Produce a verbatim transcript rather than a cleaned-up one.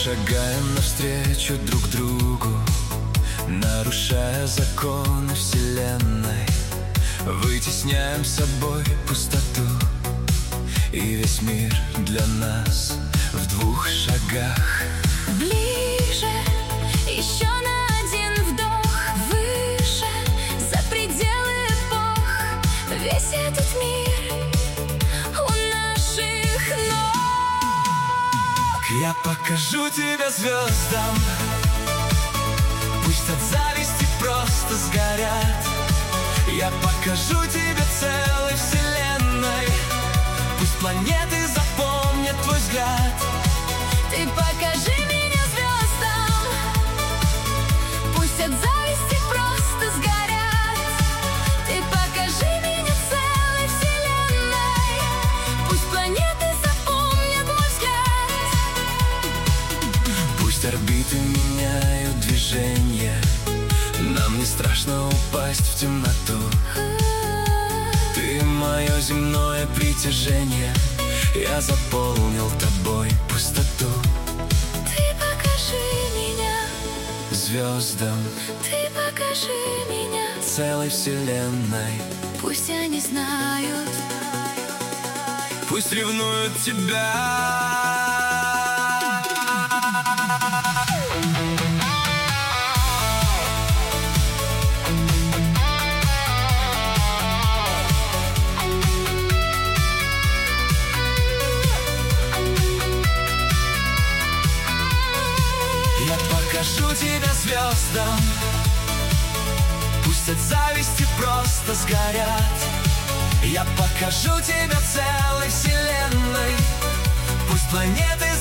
шагаем навстречу друг другу, нарушая законы вселенной. Вытесняем с собой пустоту, и весь мир для нас в двух шагах. Ближе, еще на один вдох, выше, за пределы эпох. Весь этот мир у наших ног. Я покажу тебя звездам, пусть от зависти просто сгорят. Я покажу тебе целой вселенной, пусть планеты запомнят твой взгляд. Ты покажи меня звездам, пусть от зависти просто сгорят. Ты покажи меня целой вселенной, пусть планеты запомнят мой взгляд. Пусть орбиты меняют движение, нам не страшно упасть в темноту. Ты мое земное притяжение, я заполнил тобой пустоту. Ты покажи меня звездам, ты покажи меня целой вселенной. Пусть они знают, пусть ревнуют тебя. Покажу тебя звездам, пусть от зависти просто сгорят. Я покажу тебя целой вселенной, пусть планеты